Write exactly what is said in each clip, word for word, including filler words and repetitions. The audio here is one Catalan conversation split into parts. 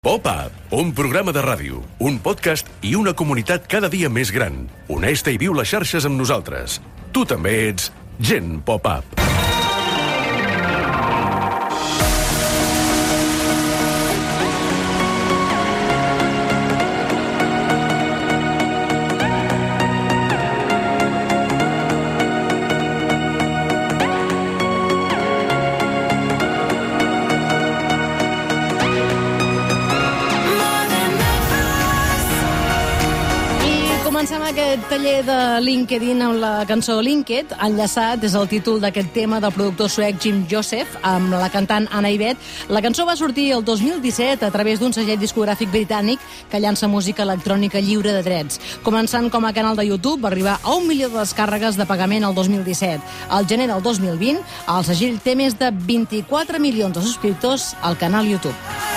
Pop-Up, un programa de ràdio, un podcast i una comunitat cada dia més gran. Honesta i viu les xarxes amb nosaltres. Tu també ets Gent Pop-Up. Comencem aquest taller de LinkedIn amb la cançó Linked, enllaçat és el títol d'aquest tema del productor suec Jim Joseph amb la cantant Anna Ibet. La cançó va sortir el dos mil disset a través d'un segell discogràfic britànic que llança música electrònica lliure de drets. Començant com a canal de YouTube, va arribar a un milió de descàrregues de pagament el dos mil disset. Al gener del dos mil vint, el segell té més de vint-i-quatre milions de subscriptors al canal YouTube.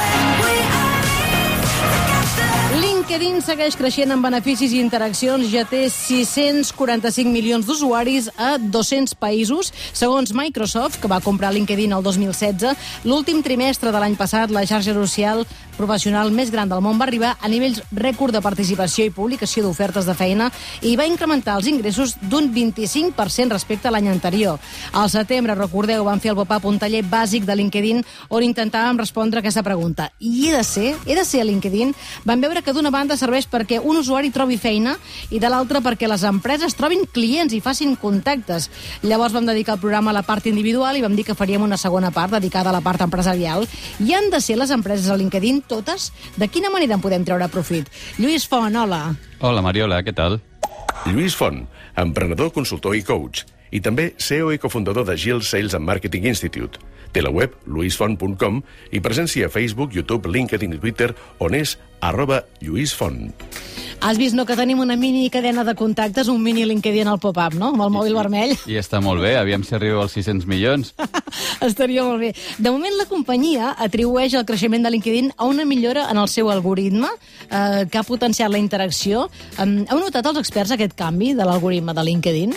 LinkedIn segueix creixent en beneficis i interaccions, ja té sis-cents quaranta-cinc milions d'usuaris a dos-cents països. Segons Microsoft, que va comprar LinkedIn el dos mil setze, l'últim trimestre de l'any passat, la xarxa social professional més gran del món va arribar a nivells rècord de participació i publicació d'ofertes de feina i va incrementar els ingressos d'un vint-i-cinc per cent respecte a l'any anterior. Al setembre, recordeu, vam fer el Pop-Up, un taller bàsic de LinkedIn on intentàvem respondre a aquesta pregunta. I he de ser? He de ser a LinkedIn? Vam veure que d'una banda serveix perquè un usuari trobi feina i de l'altra perquè les empreses trobin clients i facin contactes. Llavors vam dedicar el programa a la part individual i vam dir que faríem una segona part dedicada a la part empresarial. I han de ser les empreses a LinkedIn totes? De quina manera en podem treure profit? Lluís Font, hola. Hola, Mariola, què tal? Lluís Font, emprenedor, consultor i coach. I també C E O i cofundador de Gill Sales and Marketing Institute. Té la web luis font punt com i presència a Facebook, YouTube, LinkedIn i Twitter, on és arroba Lluís Font. Has vist, no?, que tenim una mini cadena de contactes, un mini LinkedIn al Pop-Up, no?, amb el mòbil vermell. I està molt bé, aviam si arriba als sis-cents milions. Estaria molt bé. De moment, la companyia atribueix el creixement de LinkedIn a una millora en el seu algoritme, eh, que ha potenciat la interacció. Eh, heu notat els experts aquest canvi de l'algoritme de LinkedIn?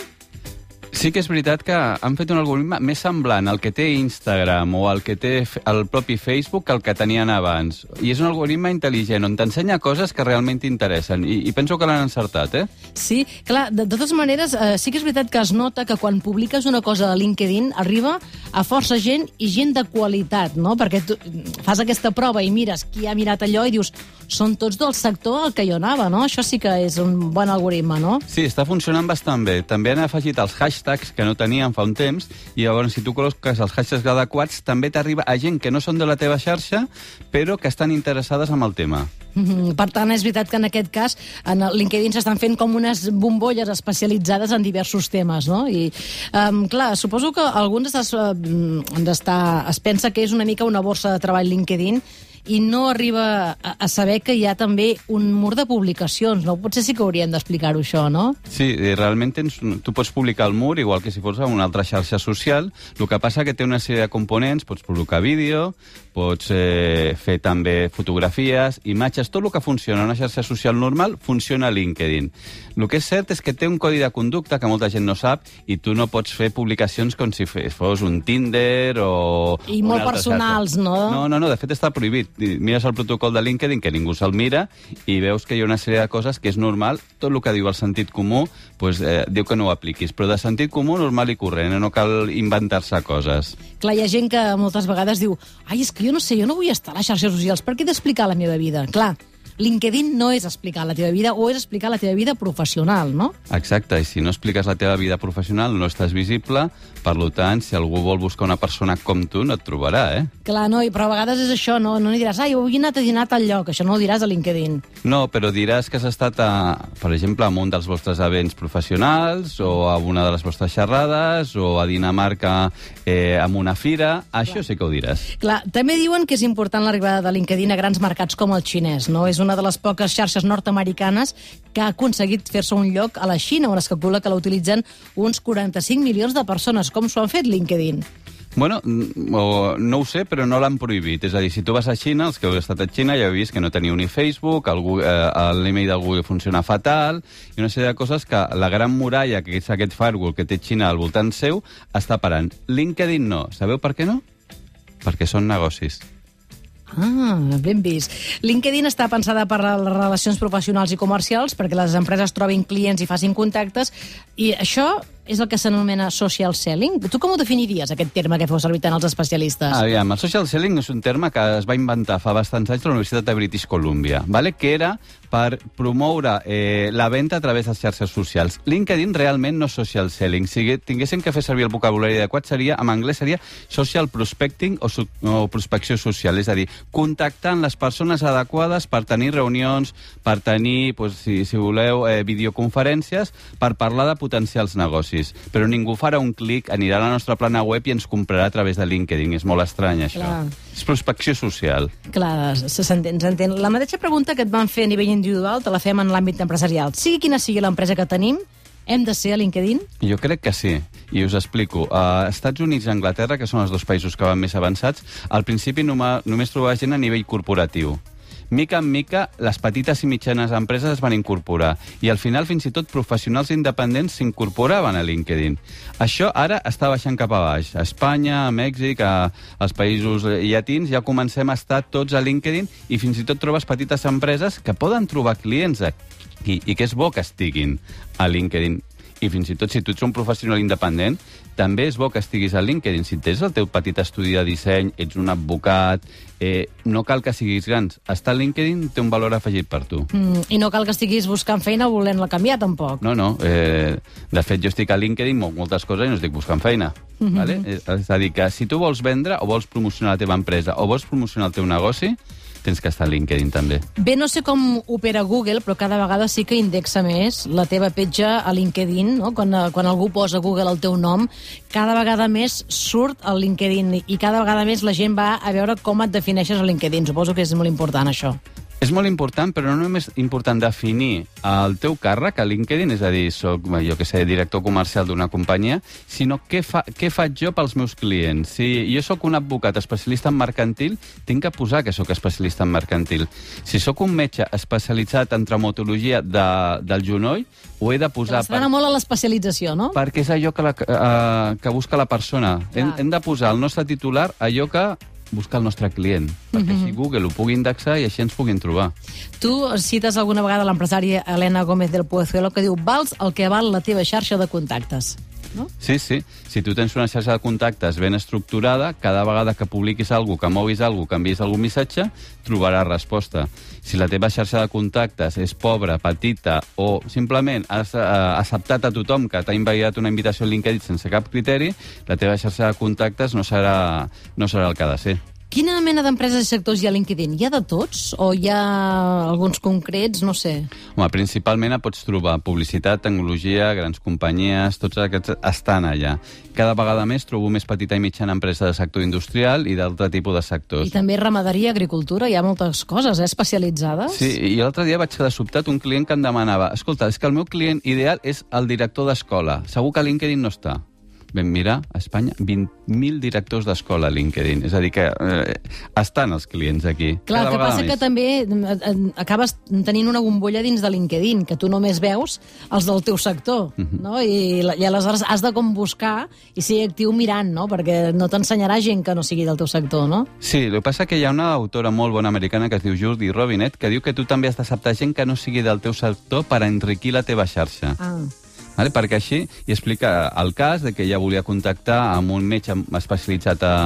Sí que és veritat que han fet un algoritme més semblant al que té Instagram o al que té el propi Facebook que el que tenien abans. I és un algoritme intel·ligent on t'ensenya coses que realment t'interessen. I, I penso que l'han encertat, eh? Sí, clar, de, de totes maneres, eh, sí que és veritat que es nota que quan publiques una cosa a LinkedIn arriba a força gent i gent de qualitat, no? Perquè tu fas aquesta prova i mires qui ha mirat allò i dius, són tots del sector al que jo anava, no? Això sí que és un bon algoritme, no? Sí, està funcionant bastant bé. També han afegit els hashtags que no tenien fa un temps, i llavors si tu col·loques els hashtags adequats també t'arriba a gent que no són de la teva xarxa però que estan interessades en el tema. Mm-hmm. Per tant, és veritat que en aquest cas en LinkedIn s'estan fent com unes bombolles especialitzades en diversos temes, no? I, um, clar, suposo que alguns es, uh, es pensa que és una mica una borsa de treball LinkedIn i no arriba a, a saber que hi ha també un mur de publicacions, no? Potser sí que hauríem d'explicar-ho, això, no? Sí, realment tens, tu pots publicar al mur igual que si fos una altra xarxa social. El que passa que té una sèrie de components, pots publicar vídeo, pots eh, fer també fotografies, imatges, tot el que funciona en una xarxa social normal funciona a LinkedIn. El que és cert és que té un codi de conducta que molta gent no sap i tu no pots fer publicacions com si fos un Tinder o... I molt personals, no? No, no, no, de fet està prohibit. Mires el protocol de LinkedIn, que ningú se'l mira, i veus que hi ha una sèrie de coses que és normal. Tot el que diu el sentit comú, pues, eh, diu que no ho apliquis. Però de sentit comú, normal i corrent, eh? No cal inventar-se coses. Clar, hi ha gent que moltes vegades diu ai, és que jo no sé, jo no vull estar a les xarxes socials, per què he d'explicar la meva vida? Clar, LinkedIn no és explicar la teva vida o és explicar la teva vida professional, no? Exacte, i si no expliques la teva vida professional no estàs visible, per tant, si algú vol buscar una persona com tu, no et trobarà, eh? Clar, no, però a vegades és això, no? No li diràs, ai, avui he anat a dinar a tal lloc, això no ho diràs a LinkedIn. No, però diràs que has estat, a, per exemple, a un dels vostres events professionals o a una de les vostres xerrades o a Dinamarca eh, amb una fira, això sí que ho diràs. Clar, també diuen que és important l'arribada de LinkedIn a grans mercats com el xinès, no? És una de les poques xarxes nord-americanes que ha aconseguit fer-se un lloc a la Xina, on es calcula que la utilitzen uns quaranta-cinc milions de persones. Com s'ho han fet, LinkedIn? Bueno, no ho sé, però no l'han prohibit. És a dir, si tu vas a Xina, els que heu estat a Xina ja heu vist que no teniu ni Facebook, l'email del Google funciona fatal, i una sèrie de coses que la gran muralla, que és aquest firewall que té Xina al voltant seu, està parant. LinkedIn no. Sabeu per què no? Perquè són negocis. Ah, ben vist. LinkedIn està pensada per a les relacions professionals i comercials perquè les empreses trobin clients i facin contactes, i això és el que s'anomena social selling. Tu com ho definiries, aquest terme que feu servir tant els especialistes? Aviam, el social selling és un terme que es va inventar fa bastants anys a la Universitat de British Columbia, ¿vale? Que era per promoure eh, la venda a través de les xarxes socials. LinkedIn realment no és social selling. Si tinguéssim que fer servir el vocabulari adequat, seria, en anglès seria social prospecting o, o prospecció social, és a dir, contactant les persones adequades per tenir reunions, per tenir, pues, si, si voleu, eh, videoconferències, per parlar de potencials negocis. Però ningú farà un clic, anirà a la nostra plana web i ens comprarà a través de LinkedIn. És molt estrany, això. Clar. És prospecció social. Clar, s'entén, s'entén. La mateixa pregunta que et van fer a nivell individual te la fem en l'àmbit empresarial. Sigui quina sigui l'empresa que tenim, hem de ser a LinkedIn? Jo crec que sí, i us explico. A Estats Units i Anglaterra, que són els dos països que van més avançats, al principi només, només trobava gent a nivell corporatiu. Mica en mica, les petites i mitjanes empreses es van incorporar i al final fins i tot professionals independents s'incorporaven a LinkedIn. Això ara està baixant cap a baix. A Espanya, a Mèxic, a, als països llatins ja comencem a estar tots a LinkedIn i fins i tot trobes petites empreses que poden trobar clients aquí i que és bo que estiguin a LinkedIn. I fins i tot si tu ets un professional independent, també és bo que estiguis a LinkedIn. Si tens el teu petit estudi de disseny, ets un advocat, eh, no cal que siguis grans. Estar a LinkedIn té un valor afegit per tu. Mm, I no cal que estiguis buscant feina volent-la canviar, tampoc. No, no. Eh, de fet, jo estic a LinkedIn, molt, moltes coses, i no estic buscant feina. Mm-hmm. Vale? És a dir, que si tu vols vendre o vols promocionar la teva empresa o vols promocionar el teu negoci, tens que estar a LinkedIn també. Bé, no sé com opera Google, però cada vegada sí que indexa més la teva petja a LinkedIn, no? Quan, quan algú posa a Google el teu nom, cada vegada més surt al LinkedIn i cada vegada més la gent va a veure com et defineixes a LinkedIn. Suposo que és molt important, això. És molt important, però no només important definir el teu càrrec a LinkedIn, és a dir, soc, jo que sé, director comercial d'una companyia, sinó què, fa, què faig jo pels meus clients. Si jo sóc un advocat especialista en mercantil, tinc que posar que sóc especialista en mercantil. Si sóc un metge especialitzat en traumatologia de, del genoll, ho he de posar... S'ha d'anar molt a l'especialització, no? Perquè és allò que, la, uh, que busca la persona. Hem, hem de posar al nostre titular allò que buscar el nostre client, perquè mm-hmm. si Google ho pugui indexar i així ens puguin trobar. Tu cites alguna vegada l'empresària Elena Gómez del Pozuelo, que diu: vals el que val la teva xarxa de contactes. No? Sí, sí. Si tu tens una xarxa de contactes ben estructurada, cada vegada que publiquis alguna cosa, que moguis alguna cosa, que enviïs algun missatge, trobaràs resposta. Si la teva xarxa de contactes és pobra, petita, o simplement has uh, acceptat a tothom que t'ha enviat una invitació a LinkedIn sense cap criteri, la teva xarxa de contactes no serà, no serà el que ha de ser. Quina mena d'empreses i sectors hi ha a LinkedIn? Hi ha de tots? O hi ha alguns concrets? No sé. Home, principalment pots trobar publicitat, tecnologia, grans companyies, tots aquests estan allà. Cada vegada més trobo més petita i mitjana empresa de sector industrial i d'altre tipus de sectors. I també ramaderia, agricultura, hi ha moltes coses, eh, especialitzades. Sí, i l'altre dia vaig quedar sobtat un client que em demanava: escolta, és que el meu client ideal és el director d'escola. Segur que a LinkedIn no està. Vam mirar a Espanya vint mil directors d'escola a LinkedIn. És a dir, que eh, estan els clients aquí. Clar, el que passa més. que també eh, acabes tenint una bombolla dins de LinkedIn, que tu només veus els del teu sector, uh-huh. no? I, I aleshores has de com buscar i ser actiu mirant, no? Perquè no t'ensenyarà gent que no sigui del teu sector, no? Sí, el que passa que hi ha una autora molt bona americana que es diu Judy Robinett, que diu que tu també has d'acceptar gent que no sigui del teu sector per enriquir la teva xarxa. Ah. Vale? Perquè així i explica el cas de que ella volia contactar amb un metge especialitzat a,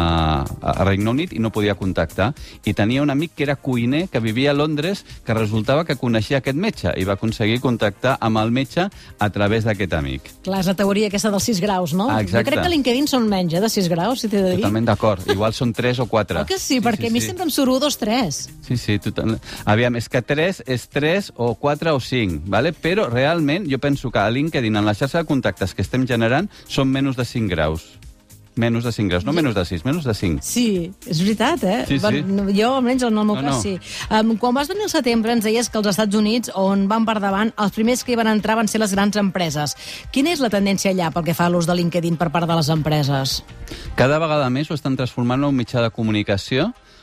a Regne Unit i no podia contactar. I tenia un amic que era cuiner, que vivia a Londres, que resultava que coneixia aquest metge i va aconseguir contactar amb el metge a través d'aquest amic. Clar, és la teoria aquesta dels sis graus, no? Ah, exacte. Jo crec que a LinkedIn són menys, eh, de sis graus, si t'he de dir. Totalment d'acord. Igual són tres o quatre. Oh, que sí, sí perquè sí, a mi sí. sempre em surt un, dos, tres. Sí, sí. Total... Aviam, és que tres és tres o quatre o cinc, ¿vale? Però realment jo penso que a LinkedIn, en la xarxa de contactes que estem generant, són menys de cinc graus. Menys de cinc graus, no menys de sis, menys de cinc. Sí, és veritat, eh? Sí, sí. Jo, almenys, en el meu no, cas, no. sí. Um, quan vas venir al setembre ens deies que als Estats Units, on van per davant, els primers que hi van entrar van ser les grans empreses. Quina és la tendència allà pel que fa a l'ús de LinkedIn per part de les empreses? Cada vegada més ho estan transformant en un mitjà de comunicació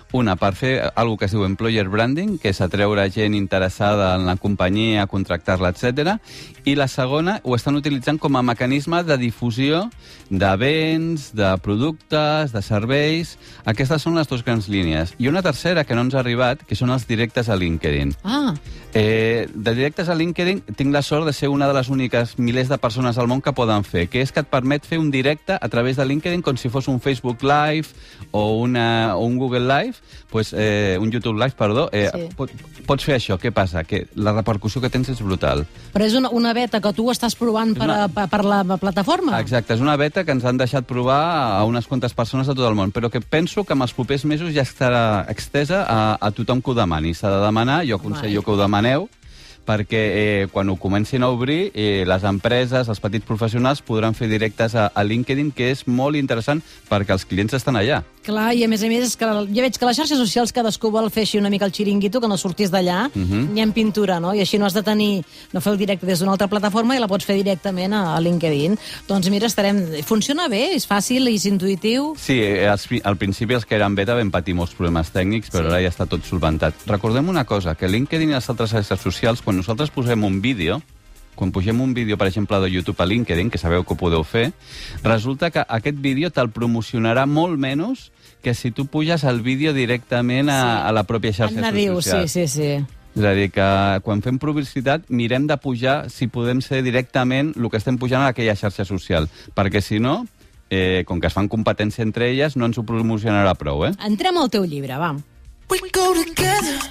Una, per fer alguna que es diu employer branding, que és atreure gent interessada en la companyia, contractar-la, etcètera. I la segona ho estan utilitzant com a mecanisme de difusió de béns, de productes, de serveis. Aquestes són les dues grans línies. I una tercera que no ens ha arribat, que són els directes a LinkedIn. Ah. Eh, de directes a LinkedIn tinc la sort de ser una de les úniques milers de persones al món que poden fer, que és que et permet fer un directe a través de LinkedIn com si fos un Facebook Live o, una, o un Google Live, pues, eh, un YouTube Live, perdó. Eh, sí. pot, pots fer això. Què passa? Que la repercussió que tens és brutal. Però és una, una beta que tu estàs provant per, una... a, per la plataforma? Exacte, és una beta que ens han deixat provar a unes quantes persones de tot el món, però que penso que en els propers mesos ja estarà extesa a, a tothom que ho demani. S'ha de demanar, jo aconsello que ho demaneu, perquè eh, quan ho comencin a obrir, eh, les empreses, els petits professionals podran fer directes a, a LinkedIn, que és molt interessant perquè els clients estan allà. Clar, i a més a més, és que ja veig que les xarxes socials cadascú vol fer així una mica el xiringuito, que no sortís d'allà, uh -huh. ni en pintura, no? I així no has de tenir, no fer el directe des d'una altra plataforma i la pots fer directament a, a LinkedIn. Doncs mira, estarem... Funciona bé? És fàcil? És intuïtiu? Sí, als, al principi els que eren beta vam patir molts problemes tècnics, però sí. Ara ja està tot solventat. Recordem una cosa, que LinkedIn i les altres xarxes socials, quan nosaltres posem un vídeo, quan pugem un vídeo, per exemple, de YouTube a LinkedIn, que sabeu que ho podeu fer, resulta que aquest vídeo te'l promocionarà molt menys que si tu puges el vídeo directament a, sí. a la pròpia xarxa Nadiu, social. Sí, sí, sí. És a dir, que quan fem publicitat mirem de pujar, si podem ser directament el que estem pujant a aquella xarxa social, perquè si no, eh, com que es fan competència entre elles, no ens ho promocionarà prou, eh? Entrem al teu llibre, va. We go together,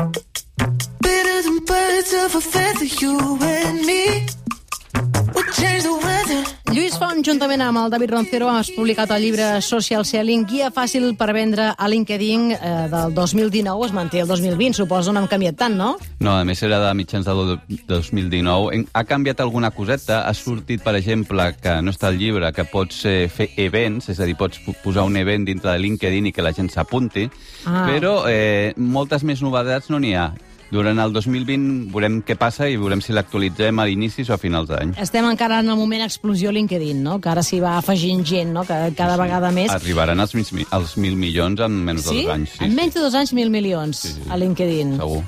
better than birds of a feather, you and me. We change the weather. Lluís Font, juntament amb el David Roncero, has publicat el llibre Social Selling, guia fàcil per vendre a LinkedIn eh, del dos mil dinou, es manté el dos mil vint, suposo, no hem canviat tant, no? No, a més era de mitjans del dos mil dinou. Ha canviat alguna coseta, ha sortit, per exemple, que no està al llibre, que pots eh, fer events, és a dir, pots posar un event dintre de LinkedIn i que la gent s'apunti, ah. però eh, moltes més novetats no n'hi ha. Durant el dos mil vint veurem què passa i veurem si l'actualitzem a l'inicis o a finals d'any. Estem encara en el moment explosió LinkedIn, no? Que ara s'hi va afegint gent, no? Que cada sí. vegada més... Arribaran als, als mil milions en menys sí? de dos anys. Sí, en menys de dos anys, mil milions sí, sí. a LinkedIn. Segur.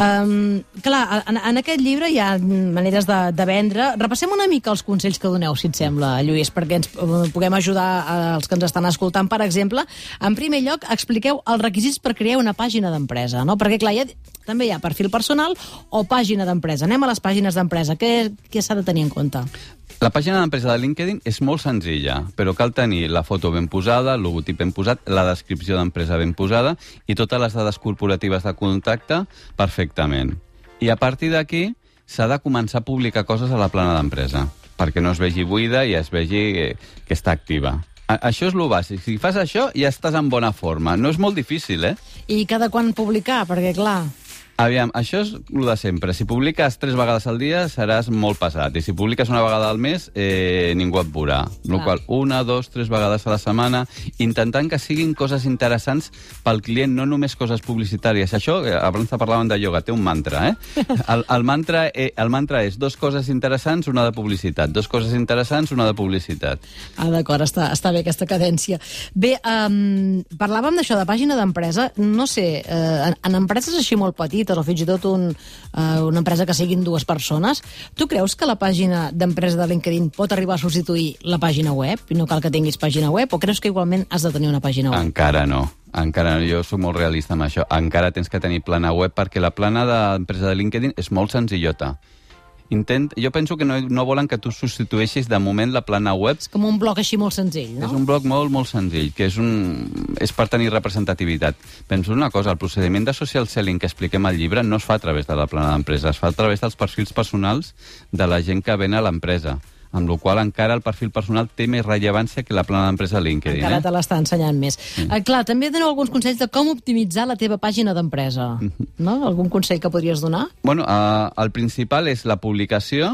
Um, clar, en, en aquest llibre hi ha maneres de, de vendre. Repassem una mica els consells que doneu, si et sembla, Lluís, perquè ens puguem ajudar als que ens estan escoltant. Per exemple, en primer lloc, expliqueu els requisits per crear una pàgina d'empresa, no? Perquè, clar, ja, també hi ha perfil personal o pàgina d'empresa. Anem a les pàgines d'empresa. Què, què s'ha de tenir en compte? La pàgina d'empresa de LinkedIn és molt senzilla, però cal tenir la foto ben posada, el logotip ben posat, la descripció d'empresa ben posada i totes les dades corporatives de contacte perfectament. I a partir d'aquí s'ha de començar a publicar coses a la plana d'empresa, perquè no es vegi buida i es vegi que, que està activa. Això és el bàsic. Si fas això, ja estàs en bona forma. No és molt difícil, eh? I cada quan publicar? Perquè, clar... Aviam, això és el de sempre. Si publiques tres vegades al dia seràs molt pesat. I si publiques una vegada al mes, eh, ningú et veurà. Amb la qual cosa, una, dos, tres vegades a la setmana, intentant que siguin coses interessants pel client, no només coses publicitàries. Això, abans parlàvem de ioga, té un mantra, eh? El, el, mantra, eh, el mantra és dos coses interessants, una de publicitat. Dos coses interessants, una de publicitat. Ah, d'acord, està, està bé aquesta cadència. Bé, um, parlàvem d'això, de pàgina d'empresa. No sé, eh, en, en empreses així molt petites, o fins i tot un, uh, una empresa que siguin dues persones, tu creus que la pàgina d'empresa de LinkedIn pot arribar a substituir la pàgina web i no cal que tinguis pàgina web, o creus que igualment has de tenir una pàgina web? Encara no. Encara no. Jo soc molt realista amb això. Encara tens que tenir plana web perquè la plana d'empresa de LinkedIn és molt senzillota. Intent, jo penso que no, no volen que tu substitueixis de moment la plana web. És com un blog així molt senzill, no? És un blog molt, molt senzill, que és, un, és per tenir representativitat. Penso una cosa, el procediment de social selling que expliquem al llibre no es fa a través de la plana d'empresa, es fa a través dels perfils personals de la gent que ven a l'empresa, amb la qual encara el perfil personal té més rellevància que la plana d'empresa LinkedIn. Encara eh? te l'està ensenyant més. Mm. Eh, clar, també doneu alguns consells de com optimitzar la teva pàgina d'empresa. Mm-hmm. No? Algun consell que podries donar? Bueno, eh, el principal és la publicació,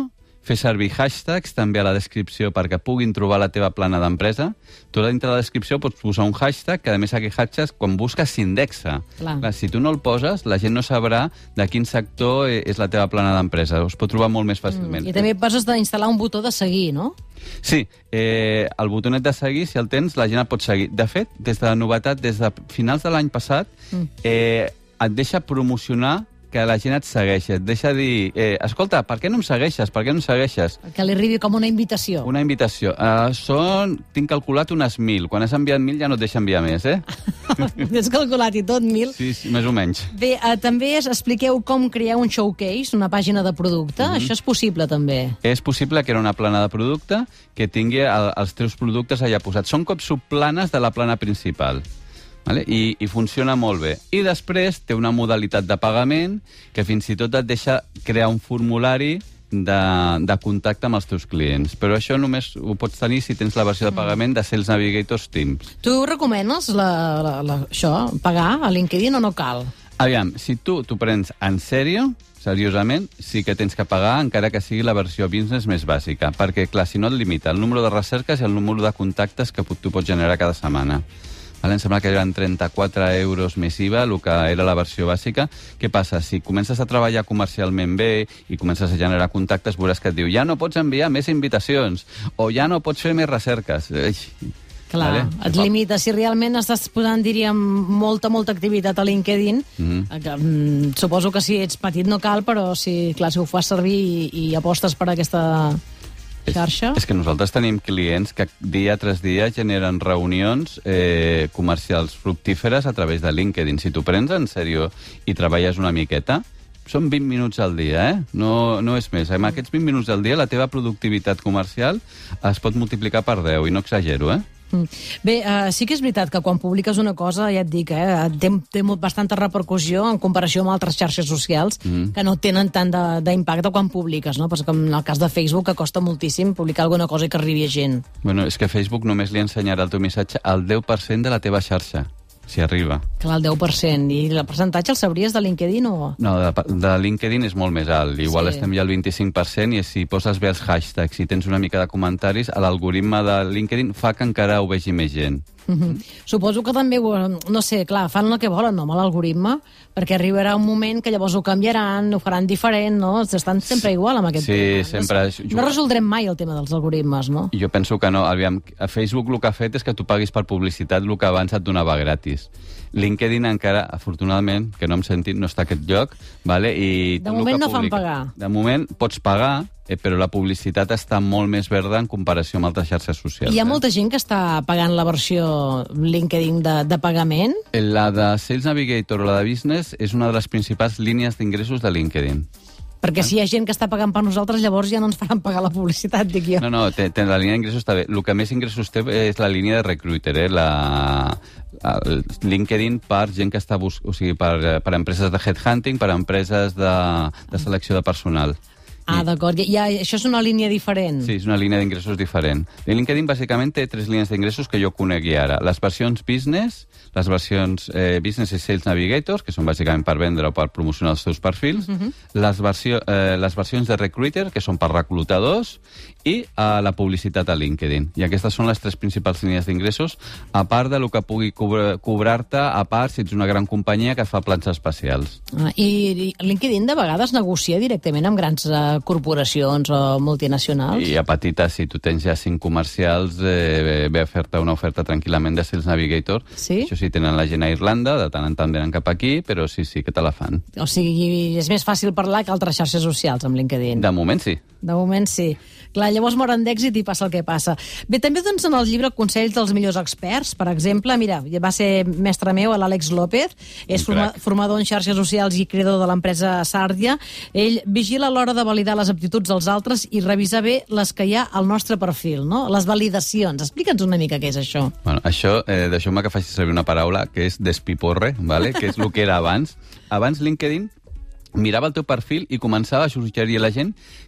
fer servir hashtags també a la descripció perquè puguin trobar la teva plana d'empresa. Tu dintre de la descripció pots posar un hashtag que, a més, aquest hashtag, quan busques, s'indexa. Clar. Clar, si tu no el poses, la gent no sabrà de quin sector és la teva plana d'empresa. Us pot trobar molt més fàcilment. Mm. I també passes d'instal·lar un botó de seguir, no? Sí, eh, el botonet de seguir, si el tens, la gent el pot seguir. De fet, des de la novetat, des de finals de l'any passat, mm. eh, et deixa promocionar que la gent et segueixi, et deixa dir eh, escolta, per què no em segueixes? Per què no em segueixes? Que li arribi com una invitació. Una invitació. Uh, són, tinc calculat unes mil. Quan has enviat mil ja no et deixa enviar més, eh? Has calculat i tot mil. Sí, sí, més o menys. Bé, uh, també es, expliqueu com crear un showcase, una pàgina de producte. Mm-hmm. Això és possible, també. És possible que era una plana de producte que tingui el, els teus productes allà posats. Són com subplanes de la plana principal. Vale? I, i funciona molt bé. I després té una modalitat de pagament que fins i tot et deixa crear un formulari de, de contacte amb els teus clients. Però això només ho pots tenir si tens la versió de pagament de Sales Navigator Teams. Tu recomanes la, la, la, això, pagar a LinkedIn o no cal? Aviam, si tu t'ho prens en sèrio, seriosament, sí que tens que pagar, encara que sigui la versió business més bàsica. Perquè, clar, si no et limita el número de recerques i el número de contactes que tu pots generar cada setmana. Vale, em sembla que eren trenta-quatre euros més I V A, el que era la versió bàsica. Què passa? Si comences a treballar comercialment bé i comences a generar contactes, veuràs que et diu ja no pots enviar més invitacions o ja no pots fer més recerques. Eix. Clar, vale? Et limita. Si realment estàs posant, diríem, molta, molta activitat a LinkedIn, mm-hmm. que, mm, suposo que si ets petit no cal, però si, clar, si ho fas servir i, i apostes per aquesta xarxa... És, és que nosaltres tenim clients que dia tras dia generen reunions eh, comercials fructíferes a través de LinkedIn. Si t'ho prens en sèrio i treballes una miqueta, són vint minuts al dia, eh? No, no és més. Amb aquests vint minuts al dia la teva productivitat comercial es pot multiplicar per deu, i no exagero, eh? Bé, uh, sí que és veritat que quan publiques una cosa, ja et dic, eh, té, té bastanta repercussió en comparació amb altres xarxes socials mm. que no tenen tant d'impacte quan publiques, no? Perquè com en el cas de Facebook, que costa moltíssim publicar alguna cosa i que arribi a gent. Bueno, és que Facebook només li ensenyarà el teu missatge al deu per cent de la teva xarxa, si arriba. Clar, el deu per cent. I el percentatge el sabries de LinkedIn o...? No, de, de LinkedIn és molt més alt. Igual sí. Estem ja al vint-i-cinc per cent i si poses bé els hashtags i tens una mica de comentaris, l'algoritme de LinkedIn fa que encara ho vegi més gent. Mm-hmm. Suposo que també, no sé, clar, fan el que volen, no, amb l'algoritme, perquè arribarà un moment que llavors ho canviaran, ho faran diferent, no? Estan sempre igual amb aquest sí, tema. Sempre... No, no resoldrem mai el tema dels algoritmes, no? Jo penso que no. Aviam, a Facebook el que ha fet és que tu paguis per publicitat el que abans et donava gratis. LinkedIn encara, afortunadament, que no hem sentit, no està a aquest lloc, vale? I de moment no fan pagar. De moment pots pagar, eh, però la publicitat està molt més verda en comparació amb altres xarxes socials. Hi ha eh? molta gent que està pagant la versió LinkedIn de, de pagament? La de Sales Navigator o la de Business és una de les principals línies d'ingressos de LinkedIn. Perquè si hi ha gent que està pagant per nosaltres, llavors ja no ens faran pagar la publicitat, dic jo. No, no, té, té, la línia d'ingressos està bé. El que més ingressos té és la línia de recruiter, eh? la, el LinkedIn per gent que està bus... o sigui, per, per empreses de headhunting, per empreses de, de selecció de personal. Ah, d'acord. Ja, això és una línia diferent. Sí, és una línia d'ingressos diferent. LinkedIn, bàsicament, té tres línies d'ingressos que jo conegui ara. Les versions business, les versions eh, business i sales navigator, que són bàsicament per vendre o per promocionar els teus perfils, uh-huh. les, versió, eh, les versions de recruiter, que són per reclutadors, i eh, la publicitat a LinkedIn. I aquestes són les tres principals línies d'ingressos, a part de lo que pugui cobrar-te, a part si ets una gran companyia que fa plans especials. Ah, i, I LinkedIn de vegades negocia directament amb grans eh, corporacions o multinacionals? I a petites, si tu tens ja cinc comercials, eh, ve a fer-te una oferta tranquil·lament de Sales Navigator. Sí? Això sí, tenen la gent a Irlanda, de tant en tant venen cap aquí, però sí, sí que te la fan. O sigui, és més fàcil parlar que altres xarxes socials amb LinkedIn. De moment sí. De moment sí. Clar, llavors moren d'èxit i passa el que passa. Bé, també doncs en el llibre Consells dels millors experts, per exemple, mira, va ser mestre meu, l'Àlex López, és forma, formador en xarxes socials i creador de l'empresa Sàrdia. Ell vigila a l'hora de validar les aptituds dels altres i revisar bé les que hi ha al nostre perfil, no? Les validacions. Explica'ns una mica què és això. Bueno, això, eh, deixeu-me que faci servir una paraula que és despiporre, vale? Que és el que era abans. Abans LinkedIn mirava el teu perfil i començava a suggerir a la gent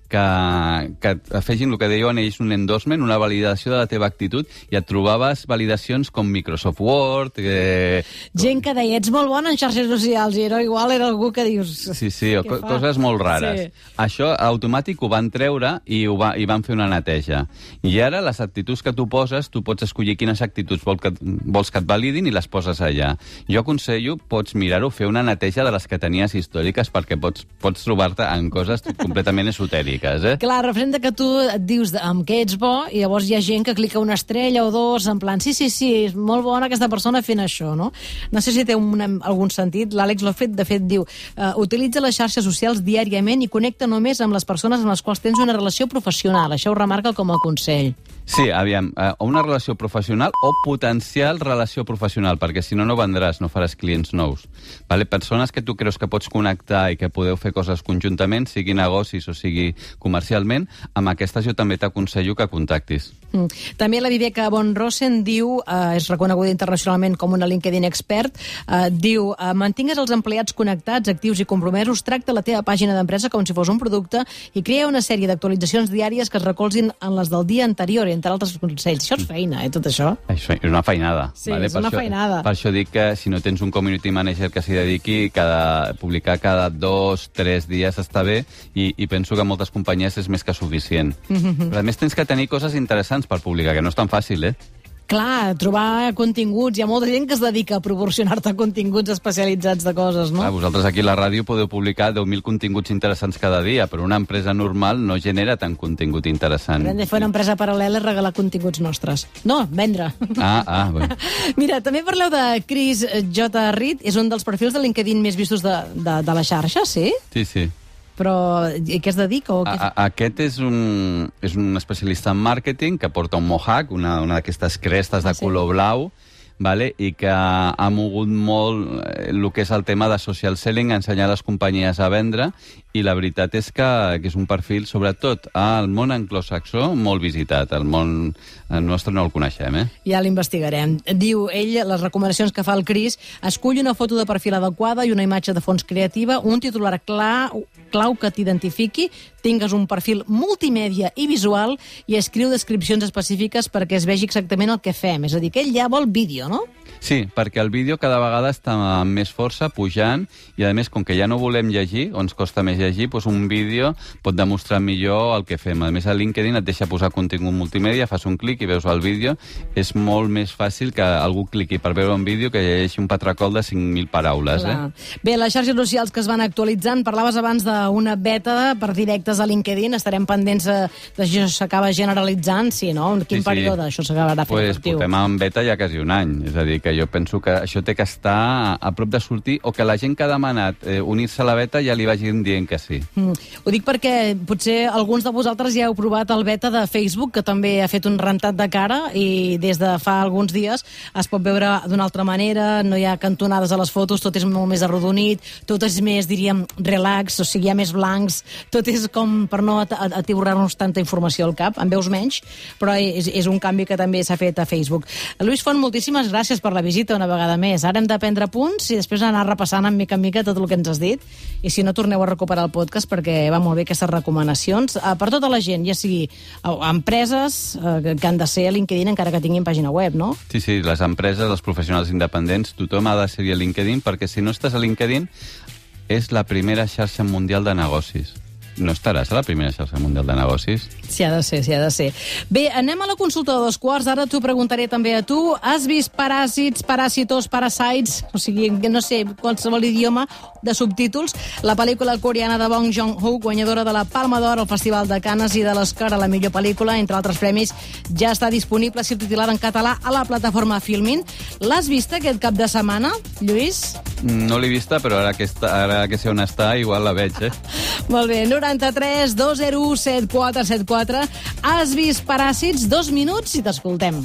que, que et afegin el que diuen ells un endorsement, una validació de la teva actitud, i et trobaves validacions com Microsoft Word... Eh, Gent que deia, ets molt bona en xarxes socials, i era igual, era algú que dius... Sí, sí, o co coses molt rares. Sí. Això automàtic ho van treure i, ho va, i van fer una neteja. I ara les actituds que tu poses, tu pots escollir quines actituds vols que, vols que et validin i les poses allà. Jo aconsello, pots mirar-ho, fer una neteja de les que tenies històriques, perquè pots, pots trobar-te en coses completament esotèriques, eh? Clar, representa que tu et dius amb què ets bo i llavors hi ha gent que clica una estrella o dos en plan, sí, sí, sí, és molt bona aquesta persona fent això, no? No sé si té un, algun sentit. L'Àlex Lofet, de fet, diu uh, utilitza les xarxes socials diàriament i connecta només amb les persones amb les quals tens una relació professional. Això ho remarca com a consell. Sí, aviam, uh, una relació professional o potencial relació professional, perquè si no, no vendràs, no faràs clients nous. Vale? Persones que tu creus que pots connectar i que podeu fer coses conjuntament, sigui negocis o sigui comercialment, amb aquestes jo també t'aconsello que contactis. Mm. També la Viveka von Rosen diu, eh, és reconeguda internacionalment com una LinkedIn expert, eh, diu, eh, mantingues els empleats connectats, actius i compromesos, tracta la teva pàgina d'empresa com si fos un producte i crea una sèrie d'actualitzacions diàries que es recolzin en les del dia anterior, entre altres consells. Això és feina, eh, tot això? Això és una feinada. Sí, vale? és per una això, feinada. Per això dic que si no tens un community manager que s'hi dediqui, cada, publicar cada dos, tres dies està bé, i, i penso que a moltes companyies és més que suficient. Mm-hmm. Però a més tens que tenir coses interessants per publicar, que no és tan fàcil, eh? Clar, trobar continguts. Hi ha molta gent que es dedica a proporcionar-te continguts especialitzats de coses, no? Clar, vosaltres aquí a la ràdio podeu publicar deu mil continguts interessants cada dia, però una empresa normal no genera tant contingut interessant. Hem de fer una empresa paral·lela i regalar continguts nostres. No, vendre. Ah, ah, bueno. Mira, també parleu de Chris J. Reed, és un dels perfils de LinkedIn més vistos de, de, de la xarxa, sí? Sí, sí. Però i què es dedica? O què... A, a, aquest és un, és un especialista en màrqueting que porta un mohawk, una, una d'aquestes crestes de ah, sí? color blau, vale? I que ha mogut molt el que és el tema de social selling, ensenyar les companyies a vendre, i la veritat és que, que és un perfil, sobretot al món anglosaxó, molt visitat. El món el nostre no el coneixem, eh? Ja l'investigarem. Diu ell, les recomanacions que fa el Cris, escull una foto de perfil adequada i una imatge de fons creativa, un titular clar, clau que t'identifiqui, tingues un perfil multimèdia i visual i escriu descripcions específiques perquè es vegi exactament el que fem. És a dir, que ell ja vol vídeo, no? Sí, perquè el vídeo cada vegada està amb més força, pujant, i a més, com que ja no volem llegir, o ens costa més llegir, doncs un vídeo pot demostrar millor el que fem. A més, a LinkedIn et deixa posar contingut multimèdia, fas un clic i veus el vídeo. És molt més fàcil que algú cliqui per veure un vídeo que llegeixi un patracol de cinc mil paraules. Clar. Eh? Bé, les xarxes socials que es van actualitzant, parlaves abans d'una beta per directes a LinkedIn, estarem pendents de si això s'acaba generalitzant, sí, no? En quin sí, sí. període això s'acabarà fent pues, efectiu? Portem en beta ja quasi un any, és a dir, que jo penso que això té que estar a prop de sortir, o que la gent que ha demanat eh, unir-se a la beta ja li vagin dient que sí. Mm. Ho dic perquè potser alguns de vosaltres ja heu provat el beta de Facebook, que també ha fet un rentat de cara, i des de fa alguns dies es pot veure d'una altra manera, no hi ha cantonades a les fotos, tot és molt més arrodonit, tot és més, diríem, relax, o sigui, hi ha més blancs, tot és com per no atiborrar-nos tanta informació al cap, en veus menys, però és, és un canvi que també s'ha fet a Facebook. Lluís Font, moltíssimes gràcies per la visita una vegada més. Ara hem de prendre punts i després anar repassant en mica en mica tot el que ens has dit, i si no torneu a recuperar el podcast perquè va molt bé aquestes recomanacions. Uh, per tota la gent, ja sigui uh, empreses uh, que han de ser a LinkedIn encara que tinguin pàgina web, no? Sí, sí, les empreses, els professionals independents, tothom ha de ser a LinkedIn, perquè si no estàs a LinkedIn és la primera xarxa mundial de negocis. No estaràs a la primera xarxa mundial de negocis? Sí, ha de ser, sí, ha de ser. Bé, anem a la consulta de dos quarts. Ara t'ho preguntaré també a tu. Has vist Paràsits, Paràsitos, Parasites? O sigui, no sé, qualsevol idioma de subtítols. La pel·lícula coreana de Bong Joon-ho, guanyadora de la Palma d'Or al Festival de Canes i de l'Oscar a la millor pel·lícula, entre altres premis, ja està disponible subtitulada en català a la plataforma Filmin. L'has vista aquest cap de setmana, Lluís? No l'he vista, però ara que, està, ara que sé on està, igual la veig, eh? Molt bé, noranta-tres dos zero u set quatre set quatre. Has vist Paràsits? Dos minuts i t'escoltem.